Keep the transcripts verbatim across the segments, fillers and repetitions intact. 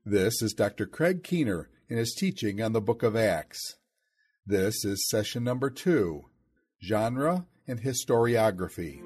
This is Doctor Craig Keener in his teaching on the Book of Acts. This is session number two, Genre and Historiography.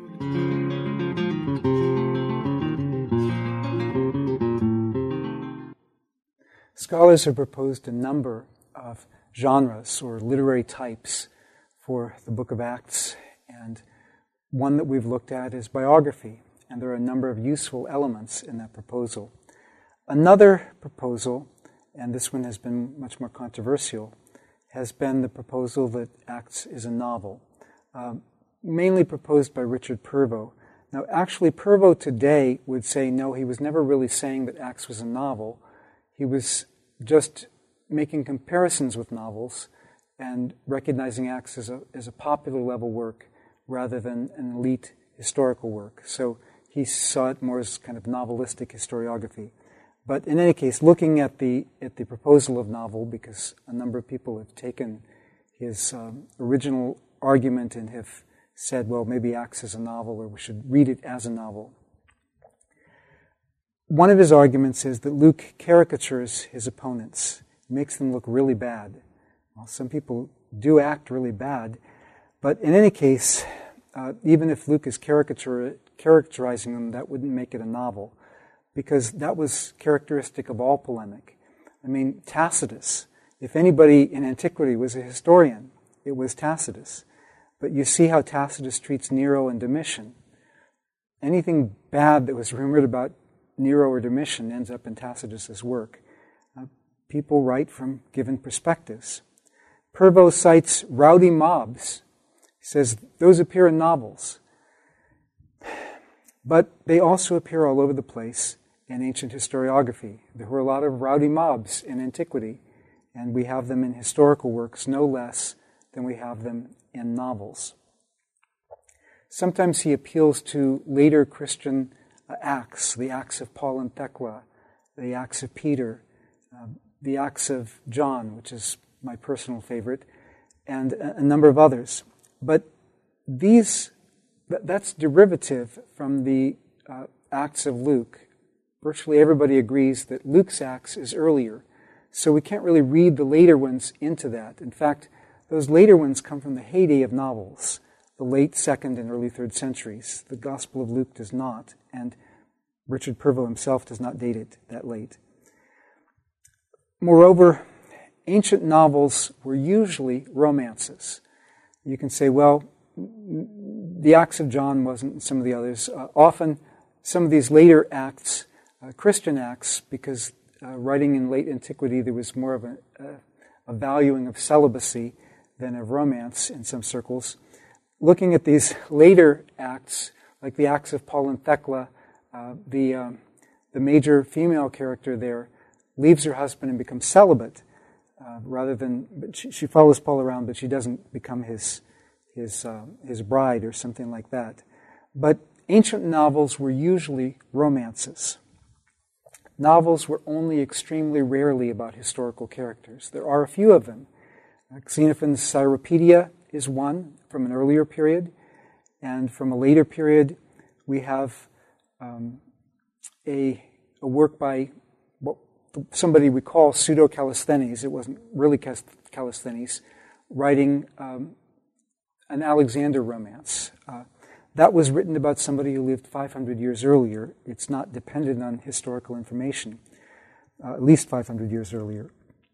Scholars have proposed a number of genres or literary types for the Book of Acts, and one that we've looked at is biography, and there are a number of useful elements in that proposal. Another proposal, and this one has been much more controversial, has been the proposal that Acts is a novel, um, mainly proposed by Richard Purvo. Now, actually, Purvo today would say, no, he was never really saying that Acts was a novel. He was just making comparisons with novels and recognizing Acts as a, as a popular level work rather than an elite historical work. So he saw it more as kind of novelistic historiography. But in any case, looking at the at the proposal of novel, because a number of people have taken his um, original argument and have said, well, maybe Acts is a novel, or we should read it as a novel. One of his arguments is that Luke caricatures his opponents, makes them look really bad. Well, some people do act really bad, but in any case, uh, even if Luke is caricature, characterizing them, that wouldn't make it a novel, because that was characteristic of all polemic. I mean, Tacitus, if anybody in antiquity was a historian, it was Tacitus. But you see how Tacitus treats Nero and Domitian. Anything bad that was rumored about Nero or Domitian ends up in Tacitus's work. Uh, people write from given perspectives. Purvo cites rowdy mobs. He says those appear in novels. But they also appear all over the place in ancient historiography. There were a lot of rowdy mobs in antiquity, and we have them in historical works no less than we have them in novels. Sometimes he appeals to later Christian uh, acts, the Acts of Paul and Thecla, the Acts of Peter, uh, the Acts of John, which is my personal favorite, and a, a number of others. But these that's derivative from the uh, Acts of Luke. Virtually everybody agrees that Luke's Acts is earlier, so we can't really read the later ones into that. In fact, those later ones come from the heyday of novels, the late second and early third centuries. The Gospel of Luke does not, and Richard Purvo himself does not date it that late. Moreover, ancient novels were usually romances. You can say, well, the Acts of John wasn't, and some of the others. Uh, often, some of these later acts, uh, Christian acts, because uh, writing in late antiquity, there was more of a, a, a valuing of celibacy than of romance in some circles. Looking at these later acts, like the Acts of Paul and Thecla, uh, the um, the major female character there leaves her husband and becomes celibate, uh, rather than but she, she follows Paul around, but she doesn't become his. his uh, his bride or something like that. But ancient novels were usually romances. Novels were only extremely rarely about historical characters. There are a few of them. Uh, Xenophon's Cyropaedia is one from an earlier period, and from a later period we have um, a, a work by what somebody we call Pseudo-Callisthenes. It wasn't really Callisthenes, writing um, an Alexander romance. Uh, that was written about somebody who lived five hundred years earlier. It's not dependent on historical information, uh, at least five hundred years earlier.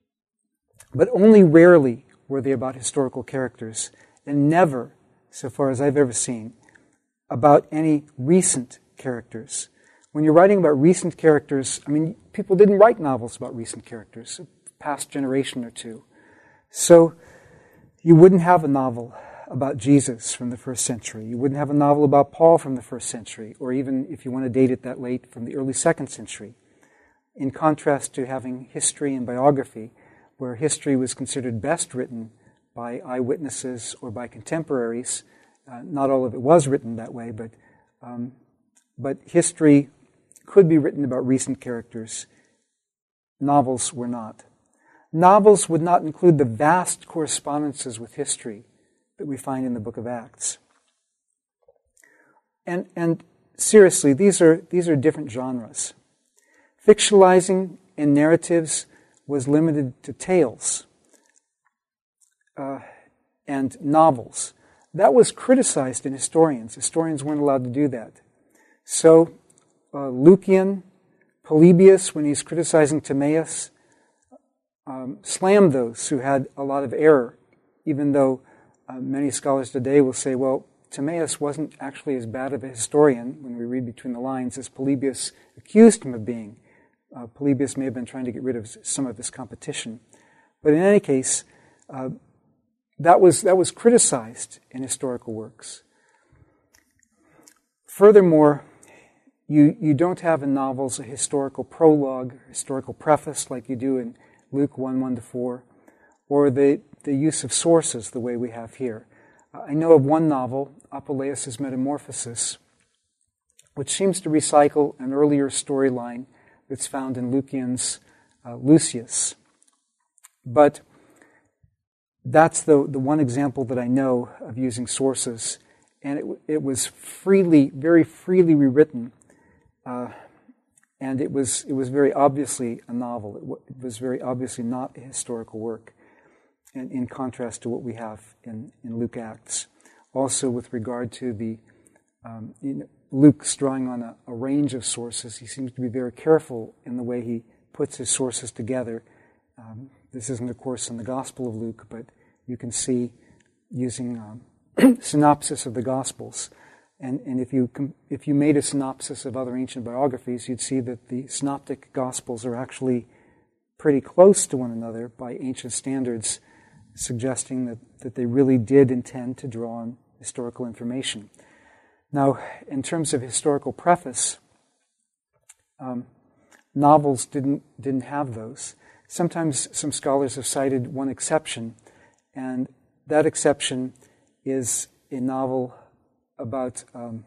But only rarely were they about historical characters, and never, so far as I've ever seen, about any recent characters. When you're writing about recent characters, I mean, people didn't write novels about recent characters, past generation or two. So you wouldn't have a novel about Jesus from the first century. You wouldn't have a novel about Paul from the first century, or even, if you want to date it that late, from the early second century. In contrast to having history and biography, where history was considered best written by eyewitnesses or by contemporaries. Uh, not all of it was written that way, but um, but history could be written about recent characters. Novels were not. Novels would not include the vast correspondences with history that we find in the Book of Acts. And and seriously, these are these are different genres. Fictionalizing in narratives was limited to tales uh, and novels. That was criticized in historians. Historians weren't allowed to do that. So uh, Lucian, Polybius, when he's criticizing Timaeus, um, slammed those who had a lot of error, even though uh, many scholars today will say, well, Timaeus wasn't actually as bad of a historian, when we read between the lines, as Polybius accused him of being. Uh, Polybius may have been trying to get rid of some of his competition. But in any case, uh, that was that was criticized in historical works. Furthermore, you, you don't have in novels a historical prologue, historical preface like you do in Luke one, one to four, or the, the use of sources the way we have here. I know of one novel, Apuleius' Metamorphosis, which seems to recycle an earlier storyline that's found in Lucian's uh, Lucius. But that's the, the one example that I know of using sources, and it, it was freely, very freely rewritten, uh, and it was it was very obviously a novel. It, w- it was very obviously not a historical work, and in contrast to what we have in, in Luke Acts. Also, with regard to the um, you know, Luke's drawing on a, a range of sources, he seems to be very careful in the way he puts his sources together. Um, this isn't, of course, in the Gospel of Luke, but you can see using um, synopsis of the Gospels. And, and if you if you made a synopsis of other ancient biographies, you'd see that the synoptic Gospels are actually pretty close to one another by ancient standards, suggesting that, that they really did intend to draw on historical information. Now, in terms of historical preface, um, novels didn't didn't have those. Sometimes some scholars have cited one exception, and that exception is a novel about um,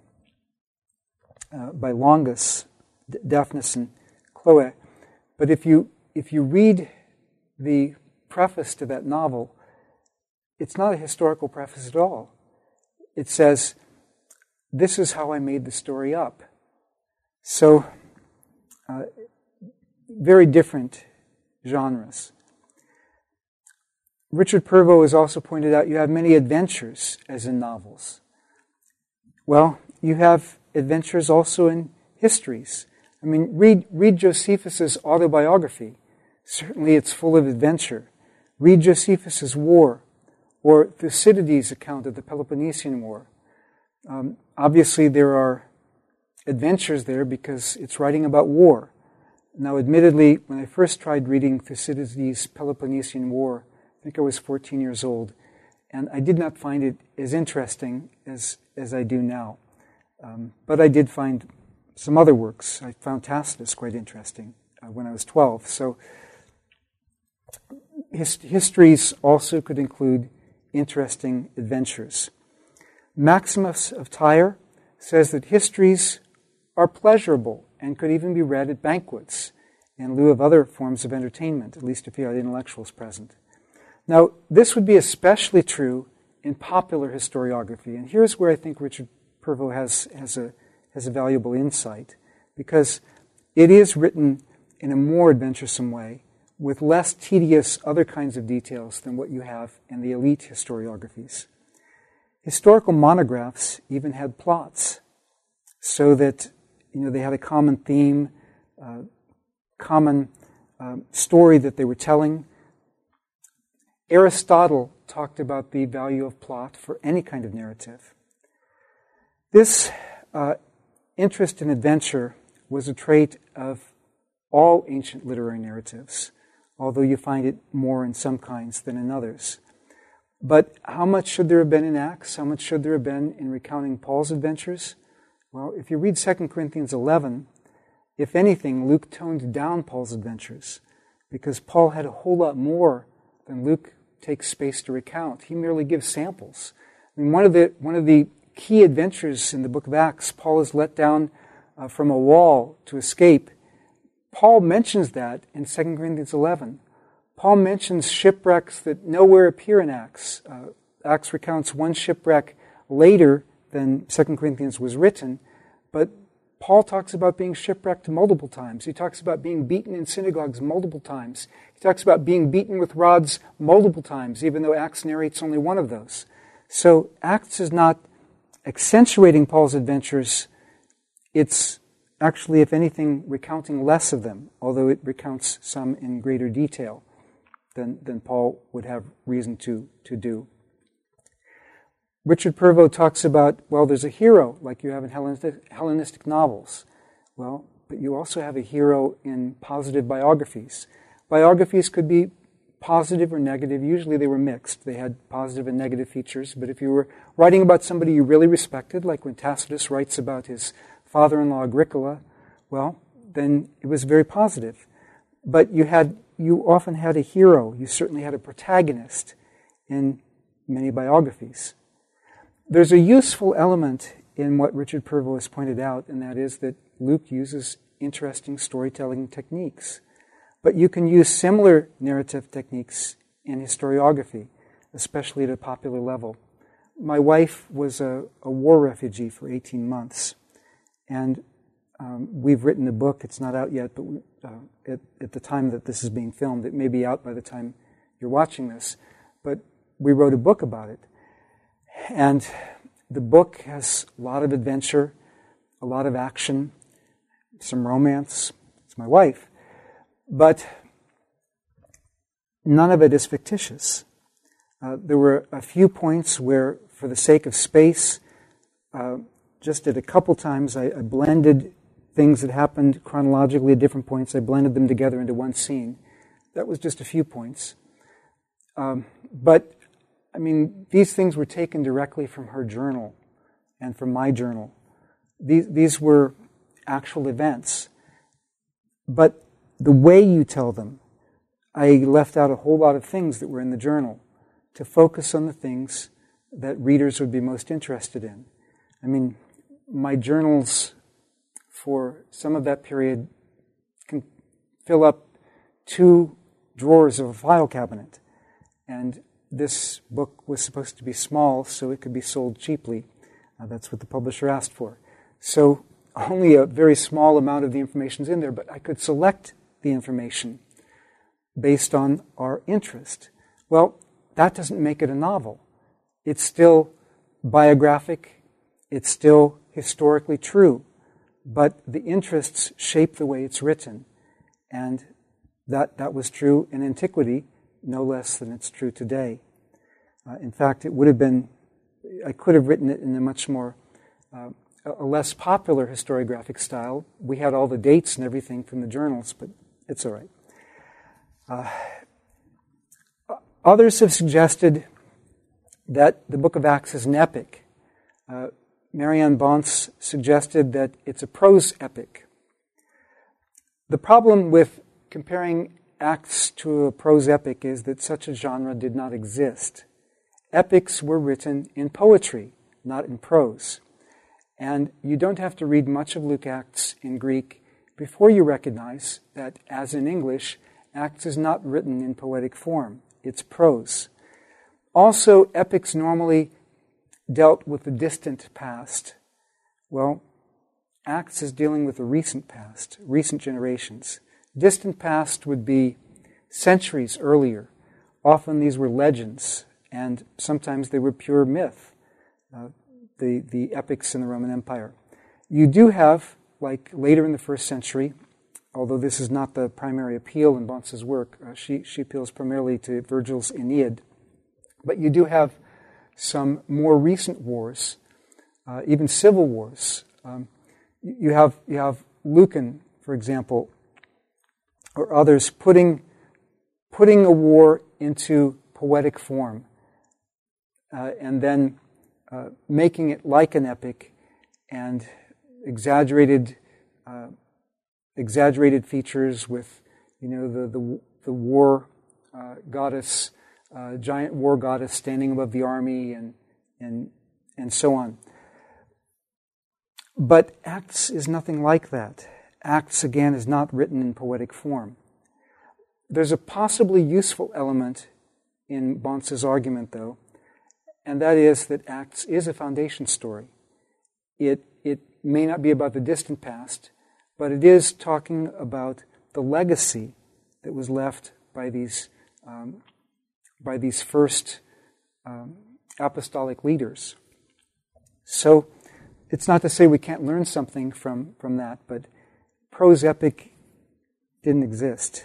uh, by Longus, D- Daphnis and Chloe. But if you if you read the preface to that novel, it's not a historical preface at all. It says, "This is how I made the story up." So, uh, very different genres. Richard Purvo has also pointed out you have many adventures as in novels. Well, you have adventures also in histories. I mean, read, read Josephus's autobiography. Certainly it's full of adventure. Read Josephus's War, or Thucydides' account of the Peloponnesian War. Um, obviously there are adventures there because it's writing about war. Now, admittedly, when I first tried reading Thucydides' Peloponnesian War, I think I was fourteen years old, and I did not find it as interesting as, as I do now. Um, but I did find some other works. I found Tacitus quite interesting uh, when I was twelve. So his, histories also could include interesting adventures. Maximus of Tyre says that histories are pleasurable and could even be read at banquets in lieu of other forms of entertainment, at least if you had intellectuals present. Now, this would be especially true in popular historiography, and here's where I think Richard Purvo has, has, a, has a valuable insight, because it is written in a more adventuresome way, with less tedious other kinds of details than what you have in the elite historiographies. Historical monographs even had plots, so that you know they had a common theme, uh, common uh, story that they were telling. Aristotle talked about the value of plot for any kind of narrative. This uh, interest in adventure was a trait of all ancient literary narratives, although you find it more in some kinds than in others. But how much should there have been in Acts? How much should there have been in recounting Paul's adventures? Well, if you read Second Corinthians eleven, if anything, Luke toned down Paul's adventures, because Paul had a whole lot more than Luke takes space to recount. He merely gives samples. I mean, one of the one of the key adventures in the book of Acts, Paul is let down uh, from a wall to escape. Paul mentions that in Second Corinthians eleven. Paul mentions shipwrecks that nowhere appear in Acts. Uh, Acts recounts one shipwreck later than Second Corinthians was written, but Paul talks about being shipwrecked multiple times. He talks about being beaten in synagogues multiple times. He talks about being beaten with rods multiple times, even though Acts narrates only one of those. So Acts is not accentuating Paul's adventures. It's actually, if anything, recounting less of them, although it recounts some in greater detail than, than Paul would have reason to, to do. Richard Purvo talks about, well, there's a hero like you have in Hellenistic, Hellenistic novels. Well, but you also have a hero in positive biographies. Biographies could be positive or negative. Usually they were mixed. They had positive and negative features. But if you were writing about somebody you really respected, like when Tacitus writes about his father-in-law Agricola, well, then it was very positive. But you had, you often had a hero. You certainly had a protagonist in many biographies. There's a useful element in what Richard Purvo has pointed out, and that is that Luke uses interesting storytelling techniques. But you can use similar narrative techniques in historiography, especially at a popular level. My wife was a, a war refugee for eighteen months, and um, we've written a book. It's not out yet, but we, uh, at, at the time that this is being filmed, it may be out by the time you're watching this, but we wrote a book about it. And the book has a lot of adventure, a lot of action, some romance. It's my wife. But none of it is fictitious. Uh, there were a few points where, for the sake of space, uh, just at a couple times, I, I blended things that happened chronologically at different points. I blended them together into one scene. That was just a few points. Um, but I mean, these things were taken directly from her journal and from my journal. These, these were actual events. But the way you tell them, I left out a whole lot of things that were in the journal to focus on the things that readers would be most interested in. I mean, my journals for some of that period can fill up two drawers of a file cabinet. And this book was supposed to be small, so it could be sold cheaply. Uh, that's what the publisher asked for. So only a very small amount of the information is in there, but I could select the information based on our interest. Well, that doesn't make it a novel. It's still biographic. It's still historically true. But the interests shape the way it's written. And that, that was true in antiquity, no less than it's true today. Uh, in fact, it would have been, I could have written it in a much more, uh, a less popular historiographic style. We had all the dates and everything from the journals, but it's all right. Uh, others have suggested that the Book of Acts is an epic. Uh, Marianne Bonce suggested that it's a prose epic. The problem with comparing Acts to a prose epic is that such a genre did not exist. Epics were written in poetry, not in prose. And you don't have to read much of Luke Acts in Greek before you recognize that, as in English, Acts is not written in poetic form. It's prose. Also, epics normally dealt with the distant past. Well, Acts is dealing with the recent past, recent generations. Distant past would be centuries earlier. Often these were legends, and sometimes they were pure myth, uh, the, the epics in the Roman Empire. You do have, like later in the first century, although this is not the primary appeal in Bonce's work, uh, she, she appeals primarily to Virgil's Aeneid, but you do have some more recent wars, uh, even civil wars. Um, you have you have Lucan, for example, or others putting putting a war into poetic form, uh, and then uh, making it like an epic, and exaggerated uh, exaggerated features with, you know, the the, the war uh, goddess. Uh, giant war goddess standing above the army, and and and so on. But Acts is nothing like that. Acts, again, is not written in poetic form. There's a possibly useful element in Bonce's argument, though, and that is that Acts is a foundation story. It it may not be about the distant past, but it is talking about the legacy that was left by these um, by these first um, apostolic leaders. So it's not to say we can't learn something from, from that, but prose epic didn't exist.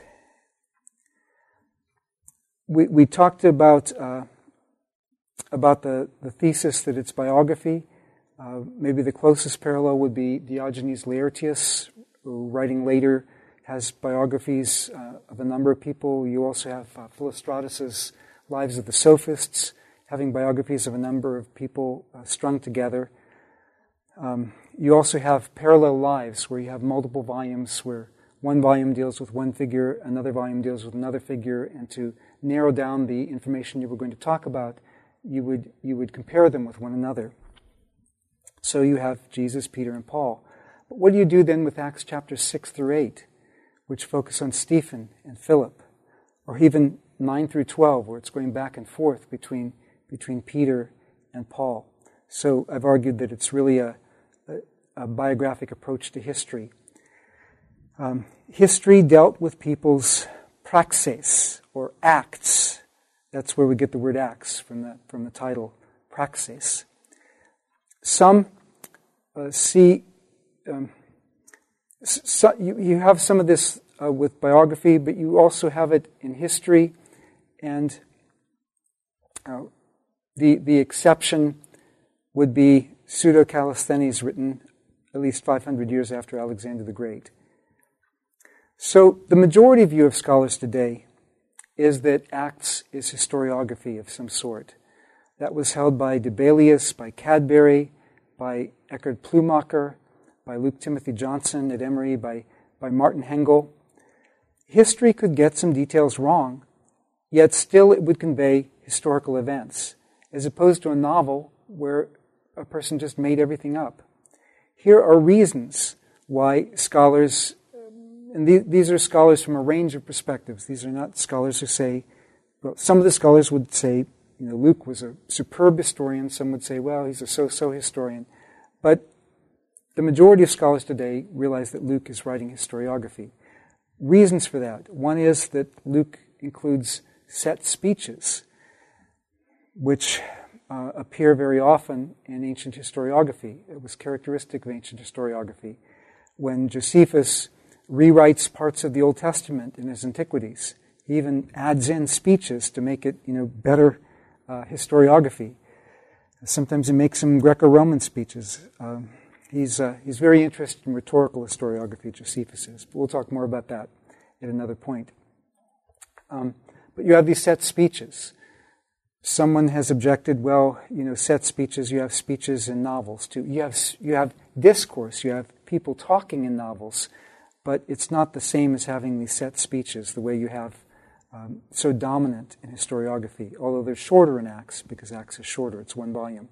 We we talked about uh, about the, the thesis that it's biography. Uh, maybe the closest parallel would be Diogenes Laertius, who writing later has biographies uh, of a number of people. You also have uh, Philostratus's Lives of the Sophists, having biographies of a number of people uh, strung together. Um, you also have parallel lives, where you have multiple volumes, where one volume deals with one figure, another volume deals with another figure, and to narrow down the information you were going to talk about, you would you would compare them with one another. So you have Jesus, Peter, and Paul. But what do you do then with Acts chapters six through eight, which focus on Stephen and Philip, or even nine through twelve, where it's going back and forth between between Peter and Paul? So I've argued that it's really a, a, a biographic approach to history. Um, history dealt with people's praxis, or acts. That's where we get the word acts from the, from the title, praxis. Some uh, see, um, so you, you have some of this uh, with biography, but you also have it in history, and uh, the the exception would be Pseudo-Callisthenes, written at least five hundred years after Alexander the Great. So the majority view of scholars today is that Acts is historiography of some sort. That was held by Debelius, by Cadbury, by Eckhard Plumacher, by Luke Timothy Johnson at Emory, by, by Martin Hengel. History could get some details wrong, yet still it would convey historical events, as opposed to a novel where a person just made everything up. Here are reasons why scholars, and these are scholars from a range of perspectives. These are not scholars who say, well, some of the scholars would say, you know, Luke was a superb historian. Some would say, well, he's a so-so historian. But the majority of scholars today realize that Luke is writing historiography. Reasons for that. One is that Luke includes set speeches, which uh, appear very often in ancient historiography. It was characteristic of ancient historiography. When Josephus rewrites parts of the Old Testament in his Antiquities, he even adds in speeches to make it, you know, better uh, historiography. Sometimes he makes some Greco-Roman speeches. Um, he's uh, he's very interested in rhetorical historiography, Josephus is. But we'll talk more about that at another point. Um, but you have these set speeches. Someone has objected, well, you know, set speeches, you have speeches in novels too. You have you have discourse, you have people talking in novels, but it's not the same as having these set speeches, the way you have um, so dominant in historiography, although they're shorter in Acts, because Acts is shorter, it's one volume.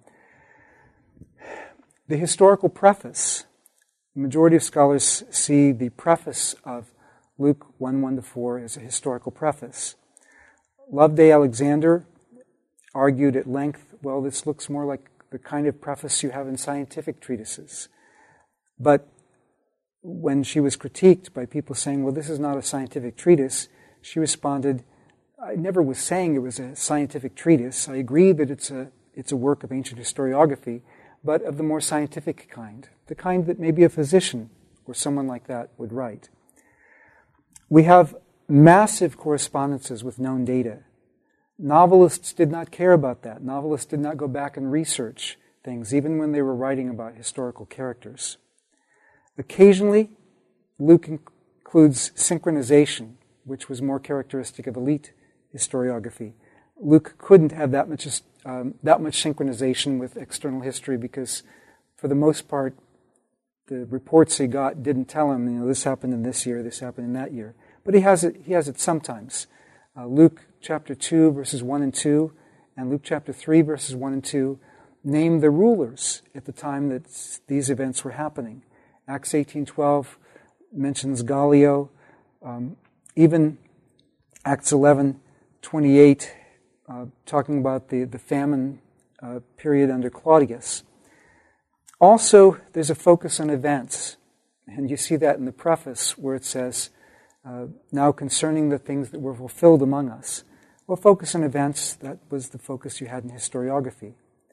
The historical preface, the majority of scholars see the preface of Luke one, one to four as a historical preface. Loveday Alexander argued at length, well, this looks more like the kind of preface you have in scientific treatises. But when she was critiqued by people saying, well, this is not a scientific treatise, she responded, I never was saying it was a scientific treatise. I agree that it's a it's a work of ancient historiography, but of the more scientific kind, the kind that maybe a physician or someone like that would write. We have massive correspondences with known data. Novelists did not care about that. Novelists did not go back and research things, even when they were writing about historical characters. Occasionally, Luke includes synchronization, which was more characteristic of elite historiography. Luke couldn't have that much um, that much synchronization with external history because, for the most part, the reports he got didn't tell him, you know, this happened in this year, this happened in that year. But he has it. He has it sometimes. Uh, Luke chapter two, verses one and two, and Luke chapter three, verses one and two, name the rulers at the time that these events were happening. Acts eighteen twelve mentions Gallio. Um, even Acts eleven twenty-eight, uh, talking about the, the famine uh, period under Claudius. Also, there's a focus on events. And you see that in the preface where it says, uh, now concerning the things that were fulfilled among us. Well, focus on events, that was the focus you had in historiography.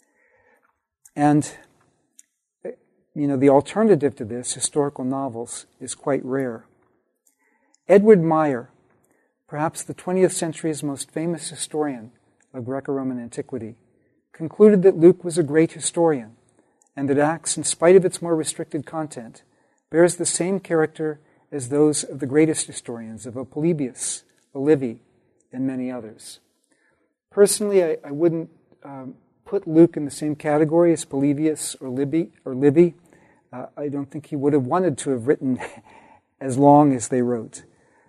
And, you know, the alternative to this, historical novels, is quite rare. Edward Meyer, perhaps the twentieth century's most famous historian of Greco-Roman antiquity, concluded that Luke was a great historian, and that Acts, in spite of its more restricted content, bears the same character as those of the greatest historians, of a Polybius, a Livy, and many others. Personally, I, I wouldn't um, put Luke in the same category as Polybius or Livy. Or Livy. Uh, I don't think he would have wanted to have written as long as they wrote.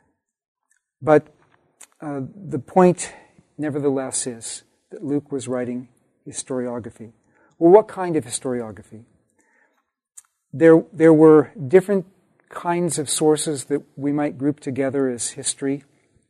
But uh, the point, nevertheless, is that Luke was writing historiography. Well, what kind of historiography? There, there were different kinds of sources that we might group together as history.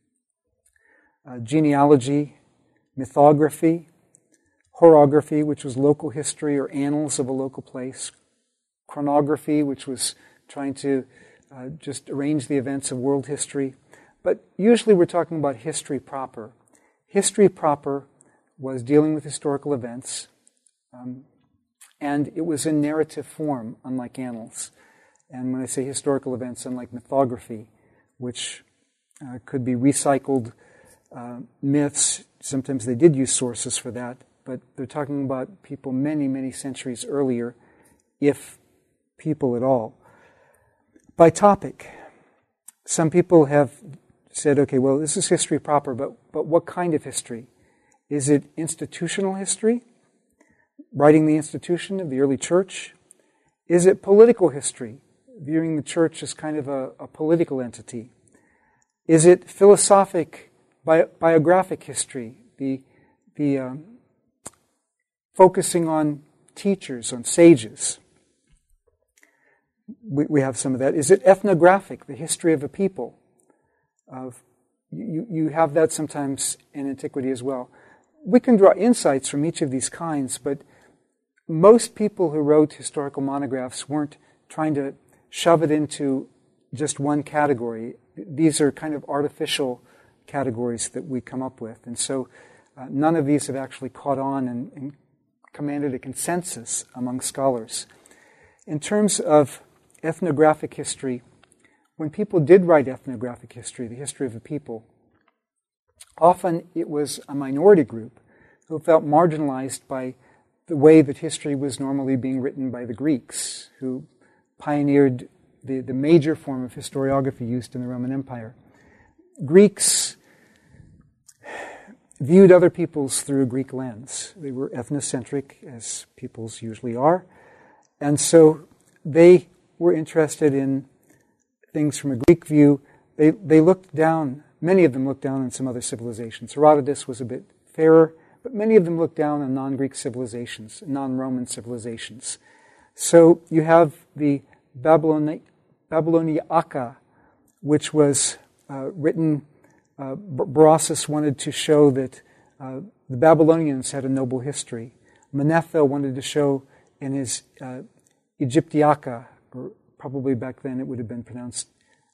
Uh, genealogy, mythography, horography, which was local history or annals of a local place, chronography, which was trying to uh, just arrange the events of world history. But usually we're talking about history proper. History proper was dealing with historical events, um, and it was in narrative form, unlike annals. And when I say historical events, unlike mythography, which uh, could be recycled uh, myths, sometimes they did use sources for that, but they're talking about people many, many centuries earlier, if people at all. By topic, some people have said, okay, well, this is history proper, but, but what kind of history? Is it institutional history, writing the institution of the early church? Is it political history, viewing the church as kind of a, a political entity? Is it philosophic, bi- biographic history, the, the um, focusing on teachers, on sages? We, we have some of that. Is it ethnographic, the history of a people? Of you, you have that sometimes in antiquity as well. We can draw insights from each of these kinds, but most people who wrote historical monographs weren't trying to shove it into just one category. These are kind of artificial categories that we come up with. And so uh, none of these have actually caught on and, and commanded a consensus among scholars. In terms of ethnographic history, when people did write ethnographic history, the history of a people, often it was a minority group who felt marginalized by the way that history was normally being written by the Greeks, who pioneered the, the major form of historiography used in the Roman Empire. Greeks viewed other peoples through a Greek lens. They were ethnocentric, as peoples usually are, and so they were interested in things from a Greek view. They, they looked down, many of them looked down on some other civilizations. Herodotus was a bit fairer, but many of them looked down on non-Greek civilizations, non-Roman civilizations. So you have the Babyloni- Babyloniaca, which was uh, written, uh, Berossus wanted to show that uh, the Babylonians had a noble history. Manetho wanted to show in his uh, Egyptiaca, or probably back then it would have been pronounced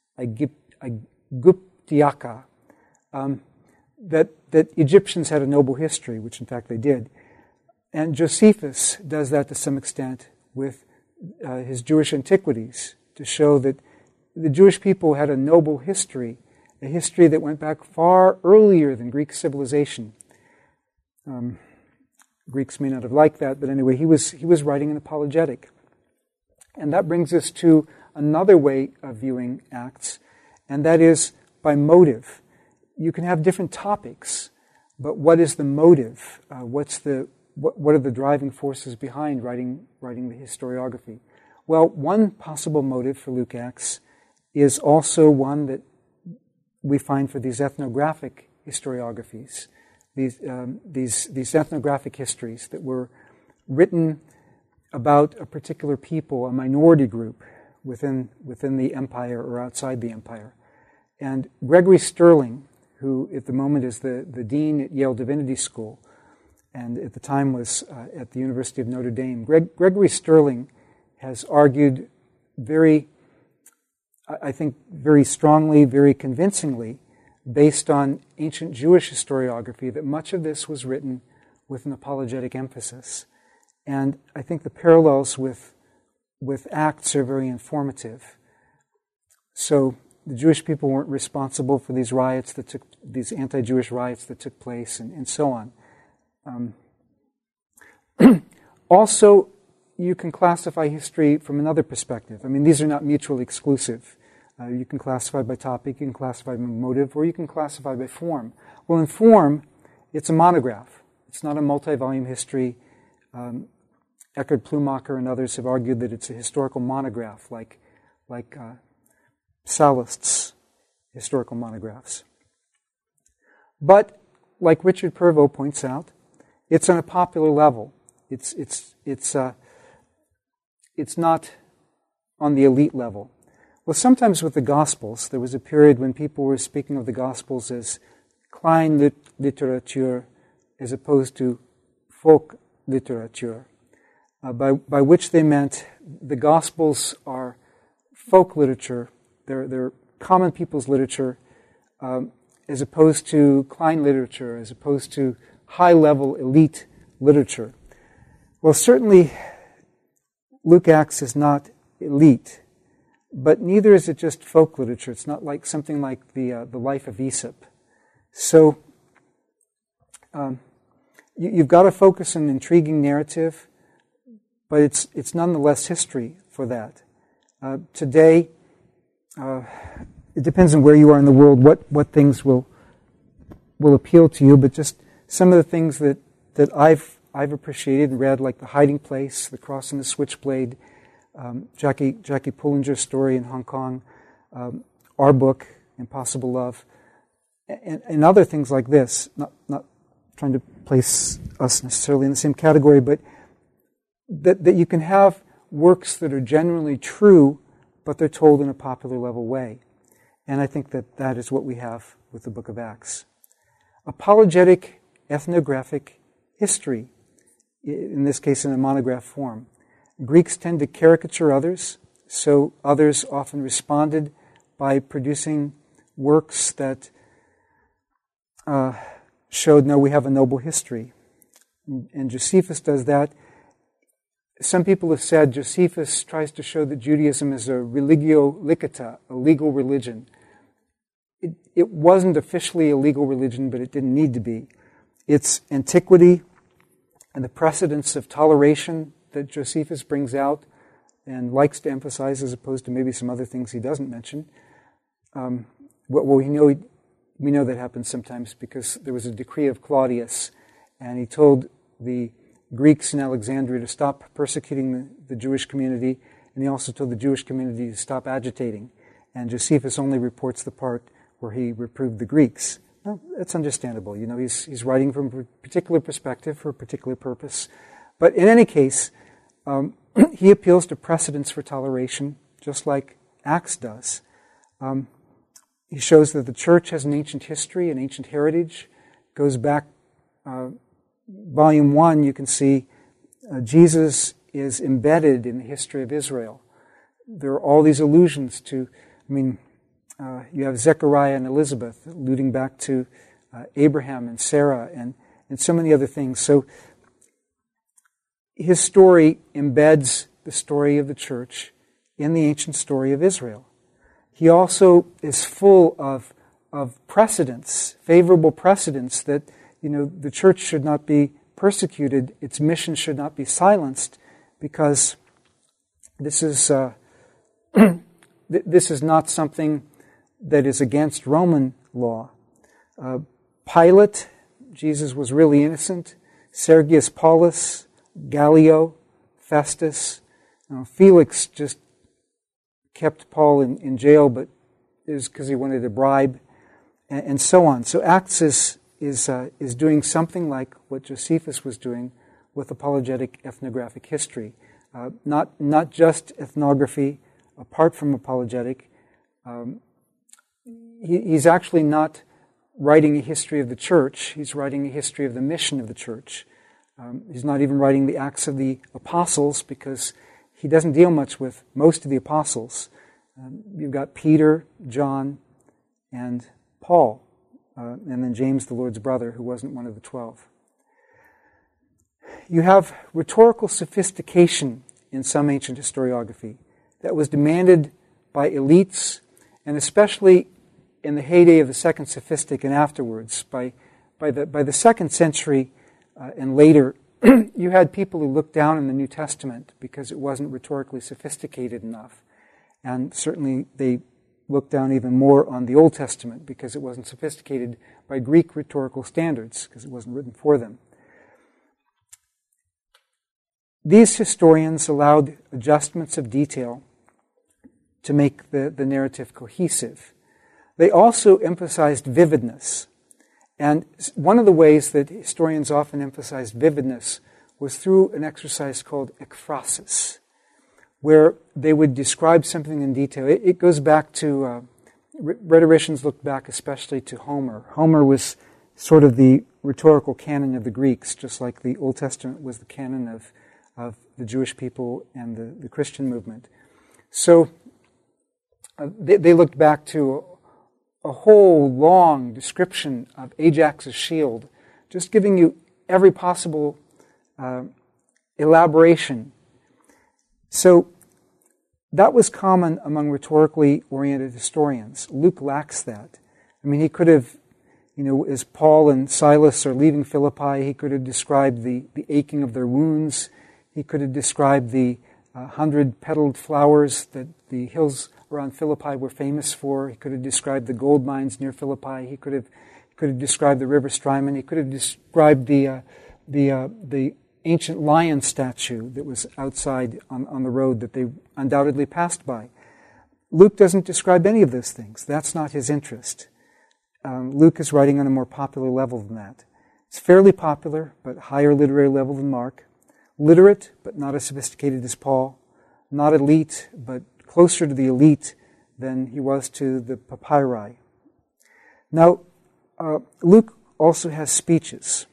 Aegyptiaca, um, that, that Egyptians had a noble history, which in fact they did. And Josephus does that to some extent with uh, his Jewish Antiquities, to show that the Jewish people had a noble history, a history that went back far earlier than Greek civilization. Um, Greeks may not have liked that, but anyway, he was he was writing an apologetic. And that brings us to another way of viewing Acts, and that is by motive. You can have different topics, but what is the motive? Uh, what's the what, what are the driving forces behind writing writing the historiography? Well, one possible motive for Luke Acts is also one that we find for these ethnographic historiographies, these um, these these ethnographic histories that were written about a particular people, a minority group within within the empire or outside the empire. And Gregory Sterling, who at the moment is the, the dean at Yale Divinity School, and at the time was uh, at the University of Notre Dame, Greg, Gregory Sterling has argued very, I think, very strongly, very convincingly, based on ancient Jewish historiography, that much of this was written with an apologetic emphasis. And I think the parallels with, with Acts are very informative. So the Jewish people weren't responsible for these riots that took, these anti-Jewish riots that took place, and, and so on. Um, also, you can classify history from another perspective. I mean, these are not mutually exclusive. Uh, you can classify by topic, you can classify by motive, or you can classify by form. Well, in form, it's a monograph. It's not a multi-volume history. Um, Eckhard Plumacher and others have argued that it's a historical monograph, like, like uh, Sallust's historical monographs. But, like Richard Purvo points out, it's on a popular level. It's it's it's uh, it's not on the elite level. Well, sometimes with the Gospels, there was a period when people were speaking of the Gospels as klein lit- literature as opposed to folk literature, uh, by by which they meant the Gospels are folk literature. They're they're common people's literature, um, as opposed to klein literature, as opposed to high-level elite literature. Well, certainly Luke Acts is not elite, but neither is it just folk literature. It's not like something like the uh, the life of Aesop. So um, you, you've got to focus on an intriguing narrative, but it's it's nonetheless history for that. Uh, today, uh, it depends on where you are in the world, what what things will will appeal to you, but just some of the things that, that I've I've appreciated and read, like The Hiding Place, The Cross and the Switchblade, um, Jackie Jackie Pullinger's story in Hong Kong, um, our book, Impossible Love, and, and other things like this. Not not trying to place us necessarily in the same category, but that that you can have works that are genuinely true, but they're told in a popular level way. And I think that that is what we have with the Book of Acts. Apologetic ethnographic history, in this case in a monograph form. Greeks tend to caricature others, so others often responded by producing works that uh, showed, no, we have a noble history. And Josephus does that. Some people have said Josephus tries to show that Judaism is a religio licita, a legal religion. It, it wasn't officially a legal religion, but it didn't need to be. Its antiquity and the precedence of toleration that Josephus brings out and likes to emphasize, as opposed to maybe some other things he doesn't mention. Um, well, we know we know that happens sometimes because there was a decree of Claudius, and he told the Greeks in Alexandria to stop persecuting the, the Jewish community, and he also told the Jewish community to stop agitating. And Josephus only reports the part where he reproved the Greeks. Well, that's understandable. You know, he's he's writing from a particular perspective for a particular purpose. But in any case, um, he appeals to precedents for toleration, just like Acts does. Um, he shows that the church has an ancient history, an ancient heritage. Goes back, uh, volume one, you can see uh, Jesus is embedded in the history of Israel. There are all these allusions to, I mean, Uh, you have Zechariah and Elizabeth alluding back to uh, Abraham and Sarah and, and so many other things. So his story embeds the story of the church in the ancient story of Israel. He also is full of, of precedents, favorable precedents that, you know, the church should not be persecuted, its mission should not be silenced, because this is uh, this is not something that is against Roman law. Uh, Pilate, Jesus was really innocent. Sergius Paulus, Gallio, Festus. Uh, Felix just kept Paul in, in jail, but it was because he wanted a bribe, and, and so on. So Acts is is uh, is doing something like what Josephus was doing with apologetic ethnographic history. Uh, not not just ethnography, apart from apologetic. Um, He, he's actually not writing a history of the church. He's writing a history of the mission of the church. Um, he's not even writing the Acts of the Apostles, because he doesn't deal much with most of the apostles. Um, you've got Peter, John, and Paul, uh, and then James, the Lord's brother, who wasn't one of the twelve. You have rhetorical sophistication in some ancient historiography that was demanded by elites, and especially in the heyday of the Second Sophistic and afterwards. By, by, the, by the second century uh, and later, you had people who looked down on the New Testament because it wasn't rhetorically sophisticated enough. And certainly they looked down even more on the Old Testament because it wasn't sophisticated by Greek rhetorical standards, because it wasn't written for them. These historians allowed adjustments of detail to make the, the narrative cohesive. They also emphasized vividness. And one of the ways that historians often emphasized vividness was through an exercise called ekphrasis, where they would describe something in detail. It, it goes back to, uh, rhetoricians look back especially to Homer. Homer was sort of the rhetorical canon of the Greeks, just like the Old Testament was the canon of, of the Jewish people and the, the Christian movement. So uh, they, they looked back to a whole long description of Ajax's shield, just giving you every possible uh, elaboration. So that was common among rhetorically oriented historians. Luke lacks that. I mean, he could have, you know, as Paul and Silas are leaving Philippi, he could have described the, the aching of their wounds. He could have described the uh, hundred-petaled flowers that the hills around Philippi were famous for. He could have described the gold mines near Philippi. He could have he could have described the river Strymon. He could have described the uh, the uh, the ancient lion statue that was outside on, on the road that they undoubtedly passed by. Luke doesn't describe any of those things. That's not his interest. Um, Luke is writing on a more popular level than that. It's fairly popular, but higher literary level than Mark. Literate, but not as sophisticated as Paul. Not elite, but closer to the elite than he was to the papyri. Now, uh, Luke also has speeches.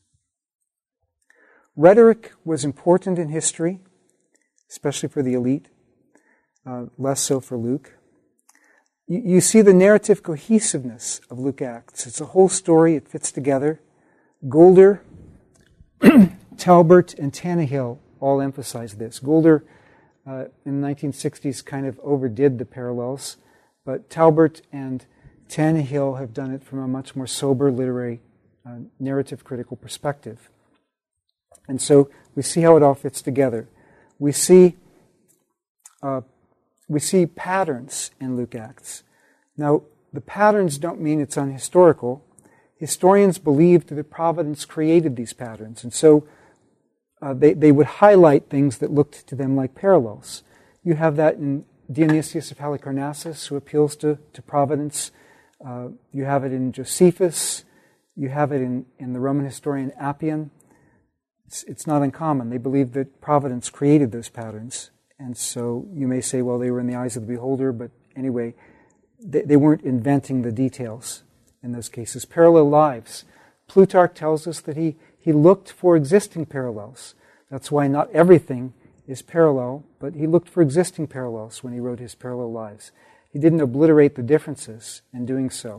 Rhetoric was important in history, especially for the elite, uh, less so for Luke. You, you see the narrative cohesiveness of Luke Acts. It's a whole story. It fits together. Golder, Talbert, and Tannehill all emphasize this. Golder Uh, in the nineteen sixties kind of overdid the parallels, but Talbert and Tannehill have done it from a much more sober literary uh, narrative critical perspective. And so we see how it all fits together. We see uh, we see patterns in Luke Acts. Now, the patterns don't mean it's unhistorical. Historians believed that Providence created these patterns, and so Uh, they, they would highlight things that looked to them like parallels. You have that in Dionysius of Halicarnassus, who appeals to, to Providence. Uh, you have it in Josephus. You have it in, in the Roman historian Appian. It's, it's not uncommon. They believe that Providence created those patterns. And so you may say, well, they were in the eyes of the beholder, but anyway, they, they weren't inventing the details in those cases. Parallel lives. Plutarch tells us that he He looked for existing parallels. That's why not everything is parallel, but he looked for existing parallels when he wrote his parallel lives. He didn't obliterate the differences in doing so.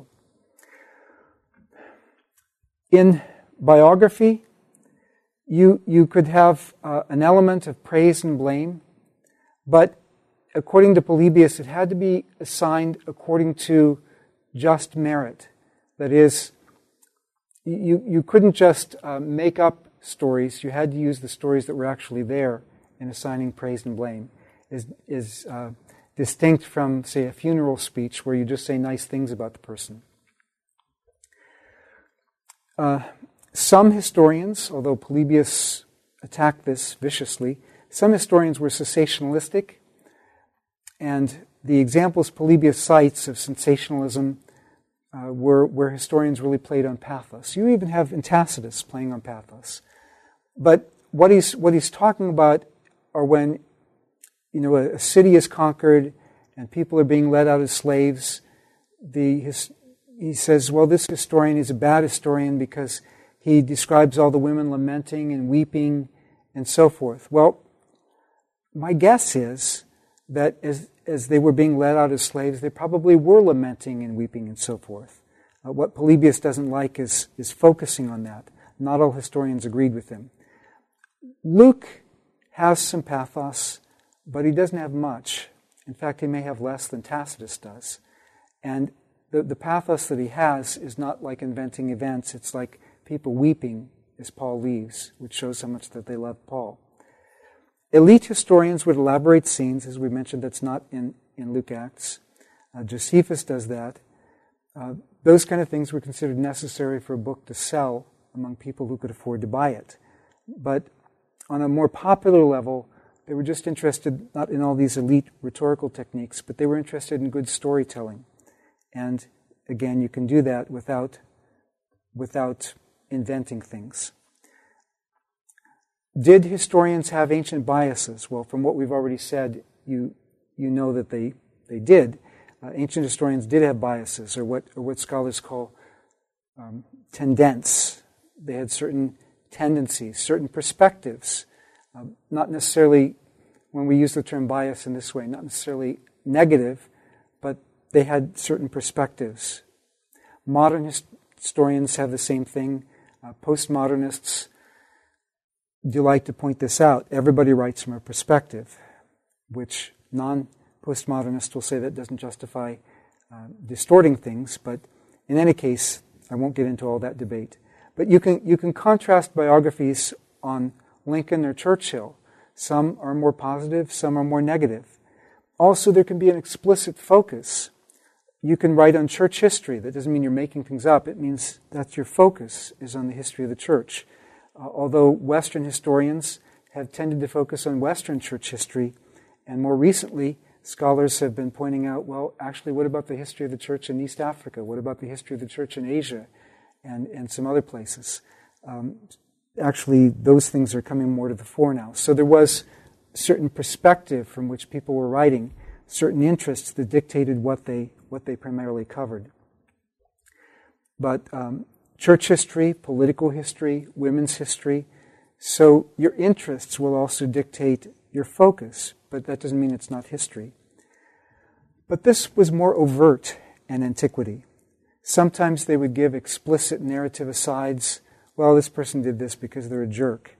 In biography, you, you could have uh, an element of praise and blame, but according to Polybius, it had to be assigned according to just merit. That is, You, you couldn't just uh, make up stories. You had to use the stories that were actually there in assigning praise and blame. Is is uh, distinct from, say, a funeral speech where you just say nice things about the person. Uh, some historians, although Polybius attacked this viciously, some historians were sensationalistic, and the examples Polybius cites of sensationalism Uh, where, where historians really played on pathos. You even have in Tacitus playing on pathos. But what he's what he's talking about are when, you know, a, a city is conquered and people are being led out as slaves. The his, he says, well, this historian is a bad historian because he describes all the women lamenting and weeping and so forth. Well, my guess is that as, as they were being led out as slaves, they probably were lamenting and weeping and so forth. Uh, what Polybius doesn't like is, is focusing on that. Not all historians agreed with him. Luke has some pathos, but he doesn't have much. In fact, he may have less than Tacitus does. And the, the pathos that he has is not like inventing events. It's like people weeping as Paul leaves, which shows how much that they love Paul. Elite historians would elaborate scenes, as we mentioned, that's not in, in Luke Acts. Uh, Josephus does that. Uh, those kind of things were considered necessary for a book to sell among people who could afford to buy it. But on a more popular level, they were just interested not in all these elite rhetorical techniques, but they were interested in good storytelling. And again, you can do that without, without inventing things. Did historians have ancient biases? Well, from what we've already said, you you know that they, they did. Uh, ancient historians did have biases, or what or what scholars call um, tendents. They had certain tendencies, certain perspectives. Um, not necessarily, when we use the term bias in this way, not necessarily negative, but they had certain perspectives. Modern hist- historians have the same thing. Uh, postmodernists do like to point this out. Everybody writes from a perspective, which non-postmodernists will say that doesn't justify uh, distorting things, but in any case, I won't get into all that debate. But you can you can contrast biographies on Lincoln or Churchill. Some are more positive, some are more negative. Also, there can be an explicit focus. You can write on church history. That doesn't mean you're making things up. It means that your focus is on the history of the church. Uh, although Western historians have tended to focus on Western church history, and more recently, scholars have been pointing out, well, actually, what about the history of the church in East Africa? What about the history of the church in Asia and, and some other places? Um, actually, those things are coming more to the fore now. So there was a certain perspective from which people were writing, certain interests that dictated what they what they primarily covered. But um, church history, political history, women's history, so your interests will also dictate your focus, but that doesn't mean it's not history. But this was more overt in antiquity. Sometimes they would give explicit narrative asides. Well, this person did this because they're a jerk.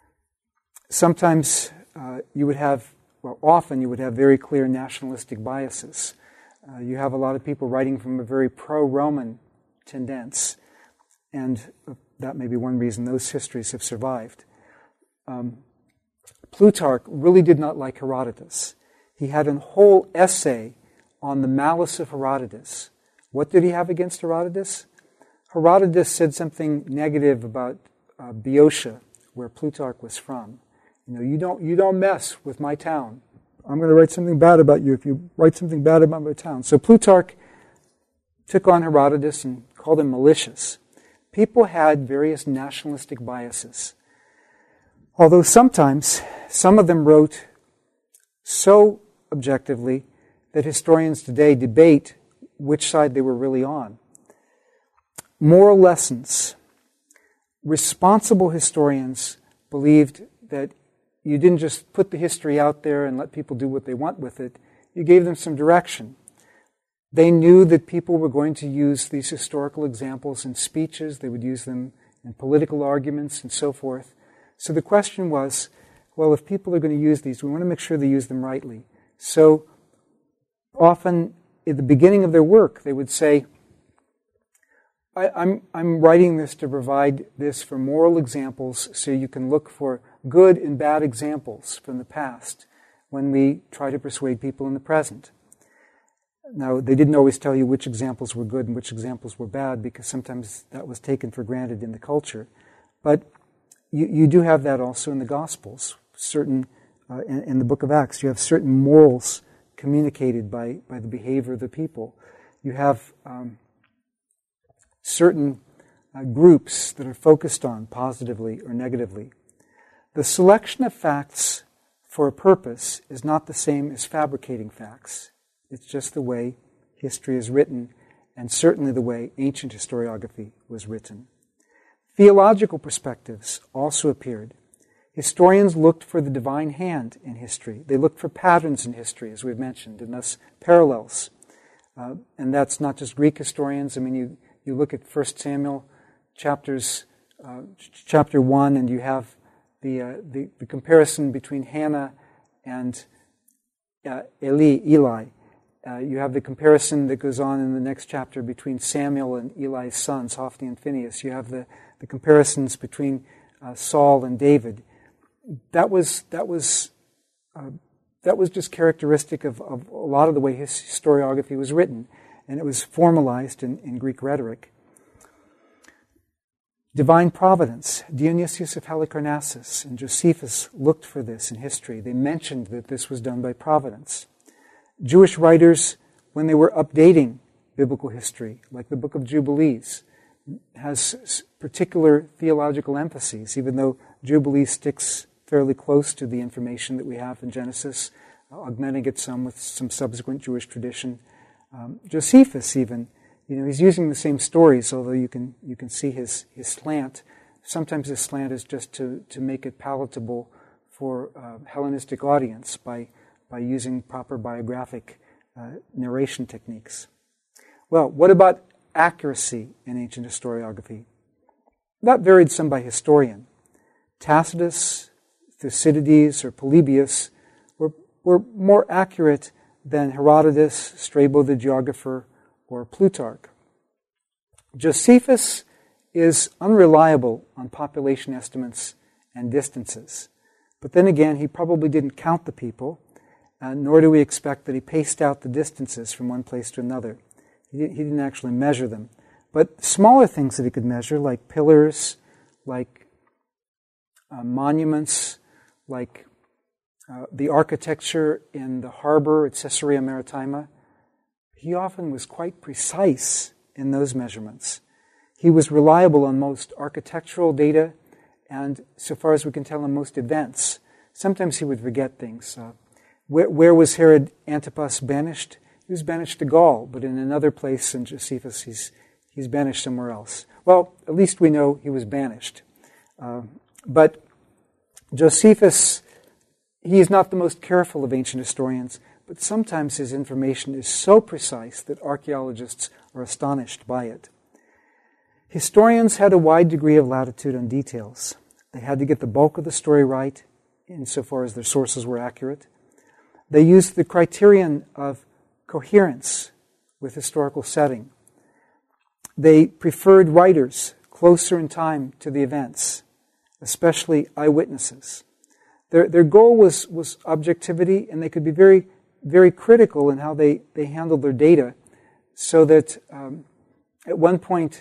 Sometimes uh, you would have, well, often you would have very clear nationalistic biases. Uh, you have a lot of people writing from a very pro-Roman tendence, and that may be one reason those histories have survived. Um, Plutarch really did not like Herodotus. He had a whole essay on the malice of Herodotus. What did he have against Herodotus? Herodotus said something negative about uh, Boeotia, where Plutarch was from. You know, you don't you don't mess with my town. I'm going to write something bad about you if you write something bad about my town. So Plutarch took on Herodotus and called him malicious. People had various nationalistic biases. Although sometimes, some of them wrote so objectively that historians today debate which side they were really on. Moral lessons. Responsible historians believed that you didn't just put the history out there and let people do what they want with it. You gave them some direction. They knew that people were going to use these historical examples in speeches. They would use them in political arguments and so forth. So the question was, well, if people are going to use these, we want to make sure they use them rightly. So often at the beginning of their work, they would say, I, I'm, I'm writing this to provide this for moral examples so you can look for good and bad examples from the past when we try to persuade people in the present. Now, they didn't always tell you which examples were good and which examples were bad, because sometimes that was taken for granted in the culture. But you, you do have that also in the Gospels. Certain, uh, in, in the book of Acts, you have certain morals communicated by, by the behavior of the people. You have um, certain uh, groups that are focused on positively or negatively. The selection of facts for a purpose is not the same as fabricating facts. It's just the way history is written, and certainly the way ancient historiography was written. Theological perspectives also appeared. Historians looked for the divine hand in history. They looked for patterns in history, as we've mentioned, and thus parallels. Uh, and that's not just Greek historians. I mean, you, you look at First Samuel chapters, uh, ch- chapter one, and you have the, uh, the the comparison between Hannah and uh, Eli. Eli. Uh, you have the comparison that goes on in the next chapter between Samuel and Eli's sons, Hophni and Phinehas. You have the, the comparisons between uh, Saul and David. That was that was uh, that was just characteristic of, of a lot of the way his historiography was written, and it was formalized in, in Greek rhetoric. Divine providence. Dionysius of Halicarnassus and Josephus looked for this in history. They mentioned that this was done by providence. Jewish writers, when they were updating biblical history, like the Book of Jubilees, has particular theological emphases, even though Jubilees sticks fairly close to the information that we have in Genesis, uh, augmenting it some with some subsequent Jewish tradition. Um, Josephus even, you know, he's using the same stories, although you can you can see his, his slant. Sometimes his slant is just to, to make it palatable for a Hellenistic audience by, by using proper biographic uh, narration techniques. Well, what about accuracy in ancient historiography? That varied some by historian. Tacitus, Thucydides, or Polybius were, were more accurate than Herodotus, Strabo the geographer, or Plutarch. Josephus is unreliable on population estimates and distances. But then again, he probably didn't count the people, uh, nor do we expect that he paced out the distances from one place to another. He didn't actually measure them. But smaller things that he could measure, like pillars, like uh, monuments, like uh, the architecture in the harbor at Caesarea Maritima, he often was quite precise in those measurements. He was reliable on most architectural data and, so far as we can tell, on most events. Sometimes he would forget things. Uh, where, where was Herod Antipas banished? He was banished to Gaul, but in another place in Josephus, he's he's banished somewhere else. Well, at least we know he was banished. Uh, but Josephus, he is not the most careful of ancient historians, but sometimes his information is so precise that archaeologists are astonished by it. Historians had a wide degree of latitude on details. They had to get the bulk of the story right, insofar as their sources were accurate. They used the criterion of coherence with historical setting. They preferred writers closer in time to the events, especially eyewitnesses. Their their goal was, was objectivity, and they could be very, very critical in how they, they handled their data, so that um, at one point,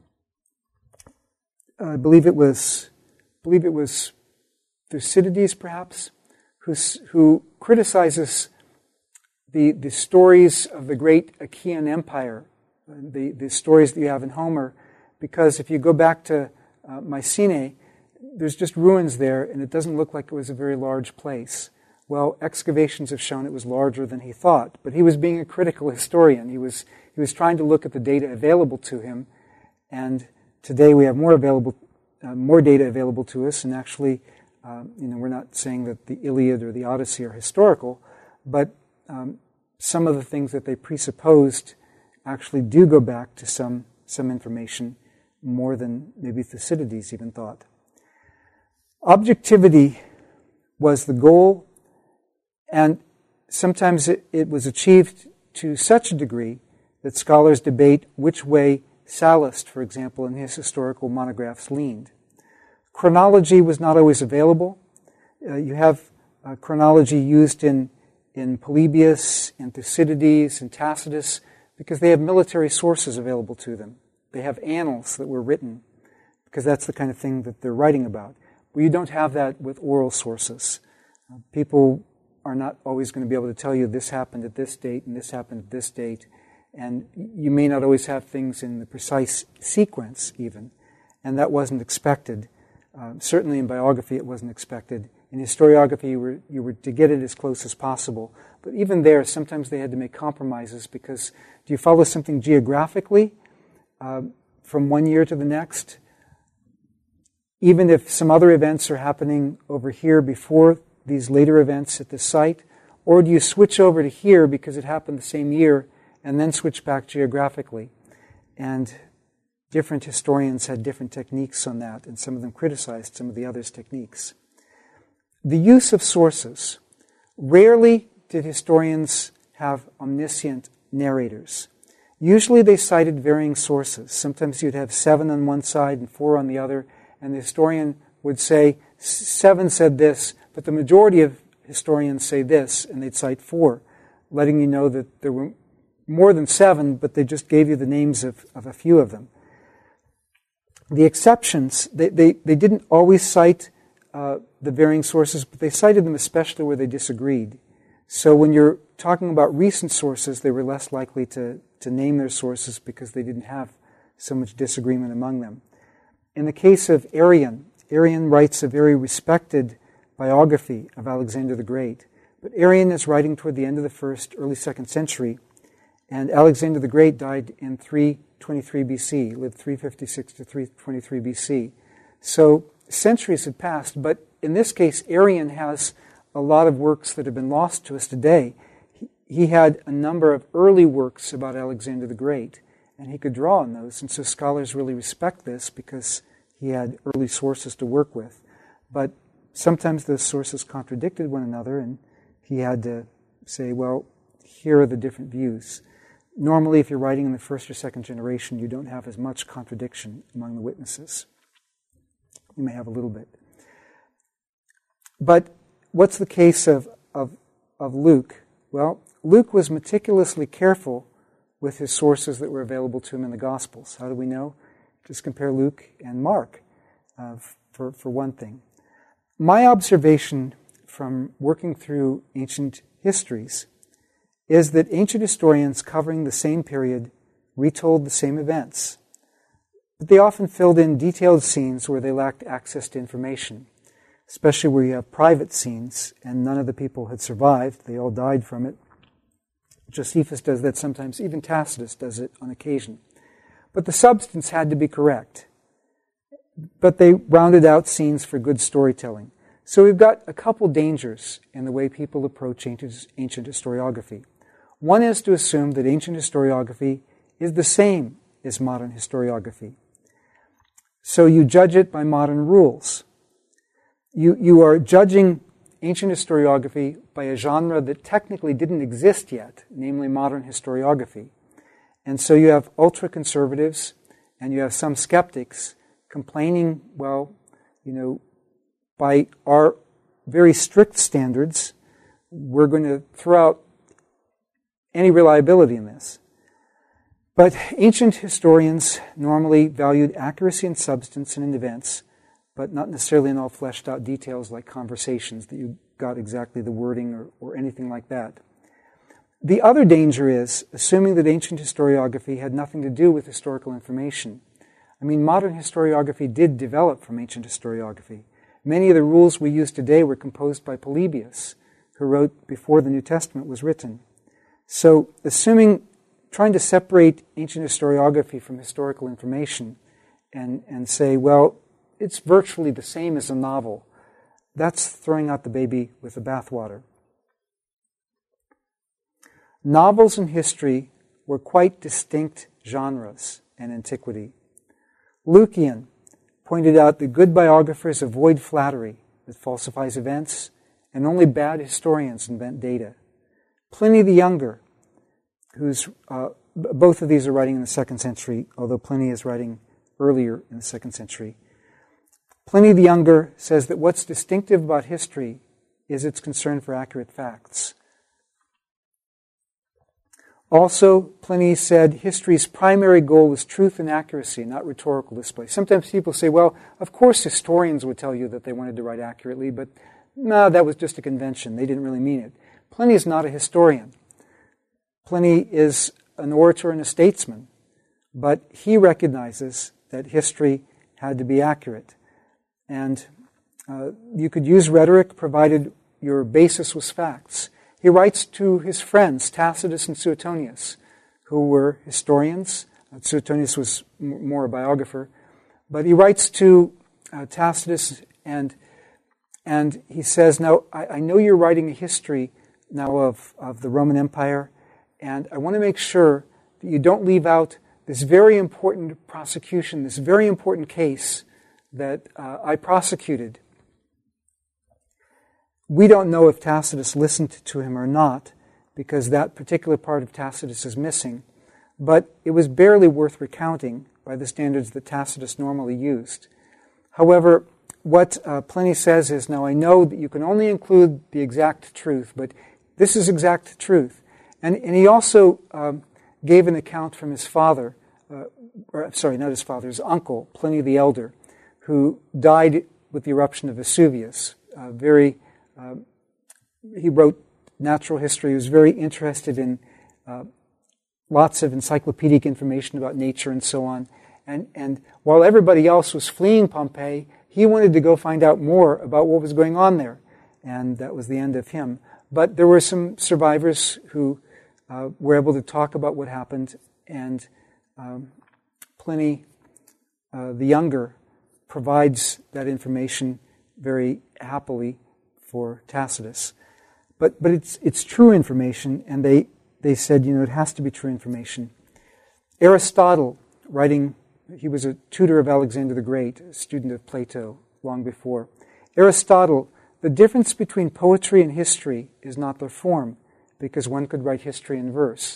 I believe it was, I believe it was Thucydides, perhaps, who who criticizes the the stories of the great Achaean Empire, the the stories that you have in Homer, because if you go back to uh, Mycenae, there's just ruins there, and it doesn't look like it was a very large place. Well, excavations have shown it was larger than he thought, but he was being a critical historian. He was he was trying to look at the data available to him, and today we have more available, uh, more data available to us, and actually, uh, you know, we're not saying that the Iliad or the Odyssey are historical, but um, some of the things that they presupposed actually do go back to some some information more than maybe Thucydides even thought. Objectivity was the goal, and sometimes it, it was achieved to such a degree that scholars debate which way Sallust, for example, in his historical monographs leaned. Chronology was not always available. Uh, you have uh, chronology used in, in Polybius, and Thucydides, and Tacitus, because they have military sources available to them. They have annals that were written, because that's the kind of thing that they're writing about. Well, you don't have that with oral sources. Uh, people are not always going to be able to tell you this happened at this date and this happened at this date. And you may not always have things in the precise sequence even. And that wasn't expected. Uh, certainly in biography it wasn't expected. In historiography you were, you were to get it as close as possible. But even there, sometimes they had to make compromises, because do you follow something geographically uh, from one year to the next? even if some other events are happening over here before these later events at this site? Or do you switch over to here because it happened the same year and then switch back geographically? And different historians had different techniques on that, and some of them criticized some of the others' techniques. The use of sources. Rarely did historians have omniscient narrators. Usually they cited varying sources. Sometimes you'd have seven on one side and four on the other, and the historian would say, seven said this, but the majority of historians say this, and they'd cite four, letting you know that there were more than seven, but they just gave you the names of, of a few of them. The exceptions, they, they, they didn't always cite uh, the varying sources, but they cited them especially where they disagreed. So when you're talking about recent sources, they were less likely to, to name their sources because they didn't have so much disagreement among them. In the case of Arrian, Arrian writes a very respected biography of Alexander the Great. But Arrian is writing toward the end of the first, early second century, and Alexander the Great died in three twenty-three B C, lived three fifty-six to three twenty-three B C. So centuries had passed, but in this case, Arrian has a lot of works that have been lost to us today. He, he had a number of early works about Alexander the Great, and he could draw on those, and so scholars really respect this because he had early sources to work with. But sometimes those sources contradicted one another, and he had to say, well, here are the different views. Normally, if you're writing in the first or second generation, you don't have as much contradiction among the witnesses. You may have a little bit. But what's the case of, of, of Luke? Well, Luke was meticulously careful with his sources that were available to him in the Gospels. How do we know? Just compare Luke and Mark, uh, for, for one thing. My observation from working through ancient histories is that ancient historians covering the same period retold the same events. But they often filled in detailed scenes where they lacked access to information, especially where you have private scenes and none of the people had survived. They all died from it. Josephus does that sometimes. Even Tacitus does it on occasion. But the substance had to be correct. But they rounded out scenes for good storytelling. So we've got a couple dangers in the way people approach ancient, ancient historiography. One is to assume that ancient historiography is the same as modern historiography. So you judge it by modern rules. You, you are judging ancient historiography by a genre that technically didn't exist yet, namely modern historiography. And so you have ultra-conservatives and you have some skeptics complaining, well, you know, by our very strict standards, we're going to throw out any reliability in this. But ancient historians normally valued accuracy and substance in events, but not necessarily in all fleshed out details like conversations that you got exactly the wording or, or anything like that. The other danger is assuming that ancient historiography had nothing to do with historical information. I mean, modern historiography did develop from ancient historiography. Many of the rules we use today were composed by Polybius, who wrote before the New Testament was written. So, assuming, trying to separate ancient historiography from historical information and, and say, well, it's virtually the same as a novel, that's throwing out the baby with the bathwater. Novels and history were quite distinct genres in antiquity. Lucian pointed out that good biographers avoid flattery that falsifies events, and only bad historians invent data. Pliny the Younger, who's uh, both of these are writing in the second century, although Pliny is writing earlier in the second century. Pliny the Younger says that what's distinctive about history is its concern for accurate facts. Also, Pliny said history's primary goal was truth and accuracy, not rhetorical display. Sometimes people say, well, of course historians would tell you that they wanted to write accurately, but no, that was just a convention. They didn't really mean it. Pliny is not a historian. Pliny is an orator and a statesman, but he recognizes that history had to be accurate. And uh, you could use rhetoric provided your basis was facts. He writes to his friends, Tacitus and Suetonius, who were historians. Suetonius was more a biographer. But he writes to uh, Tacitus, and and he says, now, I, I know you're writing a history now of, of the Roman Empire, and I want to make sure that you don't leave out this very important prosecution, this very important case that uh, I prosecuted. We don't know if Tacitus listened to him or not, because that particular part of Tacitus is missing, but it was barely worth recounting by the standards that Tacitus normally used. However, what uh, Pliny says is, now I know that you can only include the exact truth, but this is exact truth. And, and he also um, gave an account from his father, uh, or sorry, not his father, his uncle, Pliny the Elder, who died with the eruption of Vesuvius. Uh, very, uh, he wrote natural history. He was very interested in uh, lots of encyclopedic information about nature and so on. And, and while everybody else was fleeing Pompeii, he wanted to go find out more about what was going on there. And that was the end of him. But there were some survivors who uh, were able to talk about what happened. And um, Pliny uh, the Younger provides that information very happily for Tacitus. But but it's it's true information, and they, they said, you know, it has to be true information. Aristotle, writing, he was a tutor of Alexander the Great, a student of Plato long before. Aristotle, the difference between poetry and history is not their form, because one could write history in verse.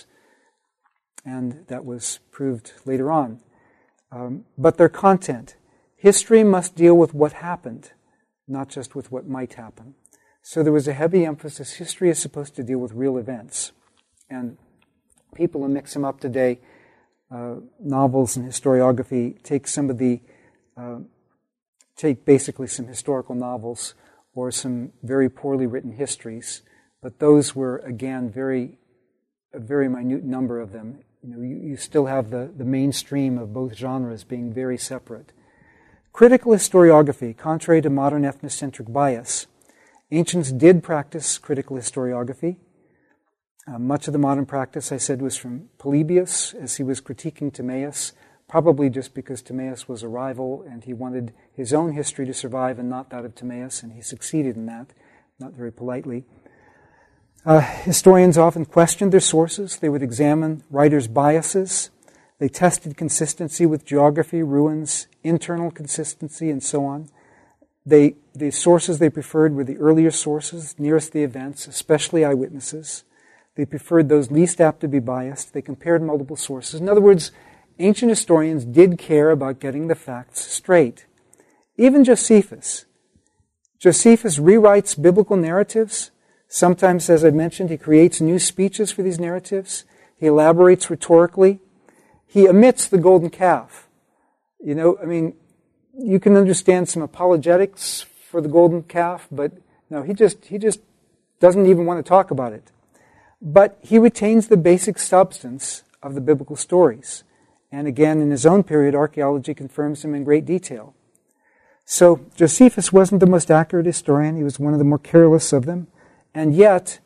And that was proved later on. Um, but their content. History must deal with what happened, not just with what might happen. So there was a heavy emphasis. History is supposed to deal with real events. And people who mix them up today, uh, novels and historiography, take some of the, uh, take basically some historical novels or some very poorly written histories, but those were, again, very, a very minute number of them. You know, you, you still have the, the mainstream of both genres being very separate. Critical historiography, contrary to modern ethnocentric bias, ancients did practice critical historiography. Uh, much of the modern practice, I said, was from Polybius, as he was critiquing Timaeus, probably just because Timaeus was a rival and he wanted his own history to survive and not that of Timaeus, and he succeeded in that, not very politely. Uh, historians often questioned their sources. They would examine writers' biases. They tested consistency with geography, ruins, internal consistency, and so on. They, the sources they preferred were the earlier sources, nearest the events, especially eyewitnesses. They preferred those least apt to be biased. They compared multiple sources. In other words, ancient historians did care about getting the facts straight. Even Josephus. Josephus rewrites biblical narratives. Sometimes, as I mentioned, he creates new speeches for these narratives. He elaborates rhetorically. He omits the golden calf. You know, I mean, you can understand some apologetics for the golden calf, but no, he just he just doesn't even want to talk about it. But he retains the basic substance of the biblical stories. And again, in his own period, archaeology confirms them in great detail. So Josephus wasn't the most accurate historian. He was one of the more careless of them. And yet,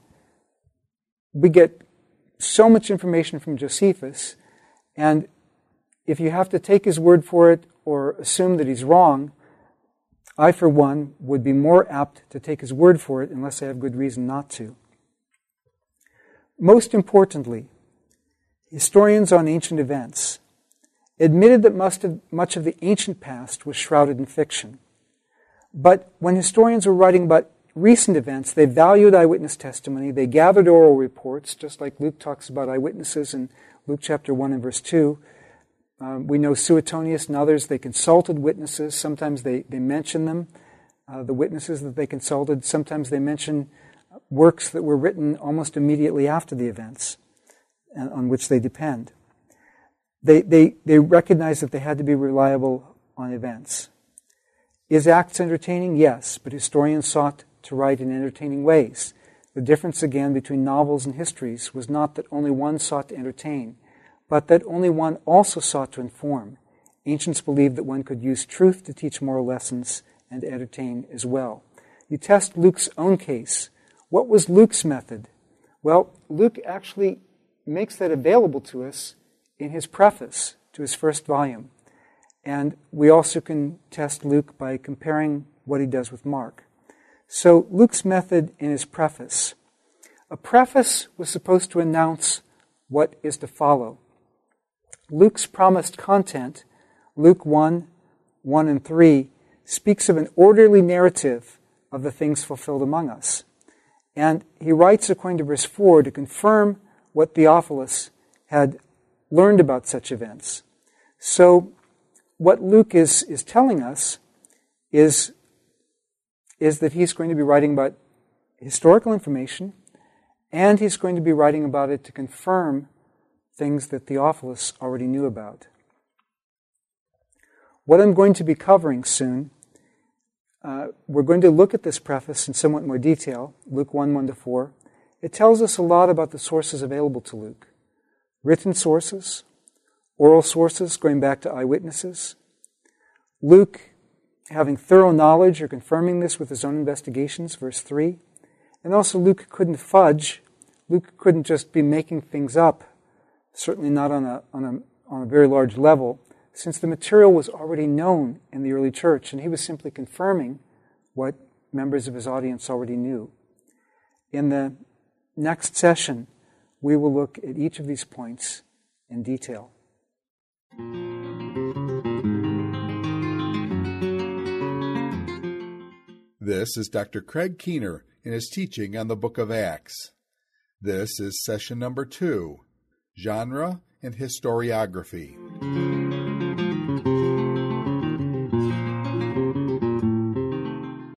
we get so much information from Josephus, and if you have to take his word for it or assume that he's wrong, I, for one, would be more apt to take his word for it unless I have good reason not to. Most importantly, historians on ancient events admitted that much of, much of the ancient past was shrouded in fiction. But when historians were writing about recent events, they valued eyewitness testimony. They gathered oral reports, just like Luke talks about eyewitnesses in Luke chapter one and verse two. Um, we know Suetonius and others, they consulted witnesses. Sometimes they, they mention them, uh, the witnesses that they consulted. Sometimes they mention works that were written almost immediately after the events on which they depend. They, they, they recognized that they had to be reliable on events. Is Acts entertaining? Yes, but historians sought to write in entertaining ways. The difference, again, between novels and histories was not that only one sought to entertain, but that only one also sought to inform. Ancients believed that one could use truth to teach moral lessons and entertain as well. You test Luke's own case. What was Luke's method? Well, Luke actually makes that available to us in his preface to his first volume. And we also can test Luke by comparing what he does with Mark. So Luke's method in his preface. A preface was supposed to announce what is to follow. Luke's promised content, Luke one, one and three, speaks of an orderly narrative of the things fulfilled among us. And he writes, according to verse four, to confirm what Theophilus had learned about such events. So what Luke is, is telling us is, is that he's going to be writing about historical information, and he's going to be writing about it to confirm things that Theophilus already knew about. What I'm going to be covering soon, uh, we're going to look at this preface in somewhat more detail, Luke one, one to four. It tells us a lot about the sources available to Luke. Written sources, oral sources going back to eyewitnesses. Luke having thorough knowledge or confirming this with his own investigations, verse three. And also Luke couldn't fudge. Luke couldn't just be making things up, certainly not on a, on a, on a very large level, since the material was already known in the early church, and he was simply confirming what members of his audience already knew. In the next session, we will look at each of these points in detail. This is Doctor Craig Keener in his teaching on the book of Acts. This is session number two, Genre and Historiography.